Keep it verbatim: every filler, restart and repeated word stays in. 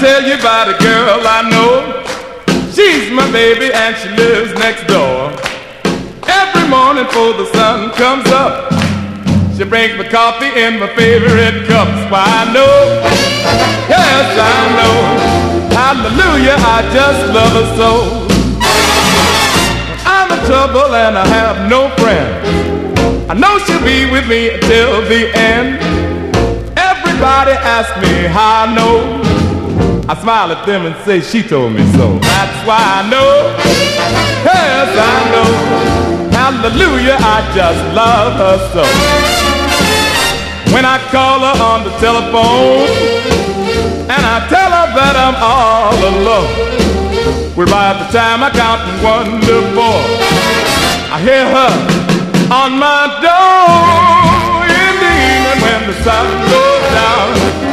tell you about a girl I know. She's my baby and she lives next door. Every morning before the sun comes up, she brings me coffee in my favorite cups. Why I know, yes I know, hallelujah, I just love her so. I'm in trouble and I have no friend, I know she'll be with me until the end. Everybody asks me how I know, I smile at them and say she told me so. That's why I know, yes I know, hallelujah, I just love her so. When I call her on the telephone and I tell her that I'm all alone, well by the time I count from one to four, I hear her on my door. In the evening when the sun goes down,